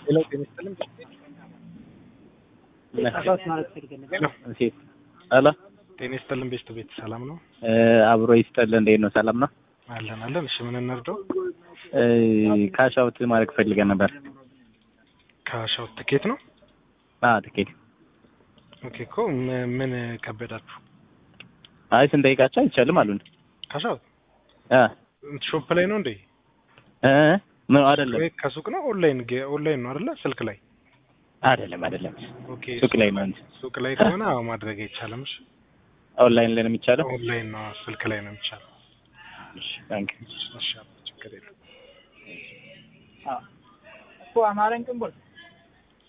ሌላው ጤነስተልም እሺ አላ ጤነስተልም ቤት ሰላም ነው አብሮ ይስጠል እንዴት ነው ሰላም ነው አለን እሺ ምን እንርዳው ካሻውት ማለት ፈልገን ነበር ካሻውት ትኬት ነው ትኬት ኦኬ ምን ከበዳችሁ አይ ስንጠይቃቸው አይቻልም አሉን ካሻውት ሾፕ ላይ ነው እንዴ ምን አይደለም ከሱቅ ነው ኦንላይን ነው አይደለ ስልክ ላይ አይደለም ኦኬ ሱቅ ላይ ነው ሱቅ ላይ ከሆነ ማድረግ አይቻልም እሺ ኦንላይን ላይ ነው የሚቻለው ኦንላይን ነው ስልክ ላይ ነው የሚቻለው እሺ ታንክ ዩ እሺ ችግር የለም እኮ አማረን ቅንቦል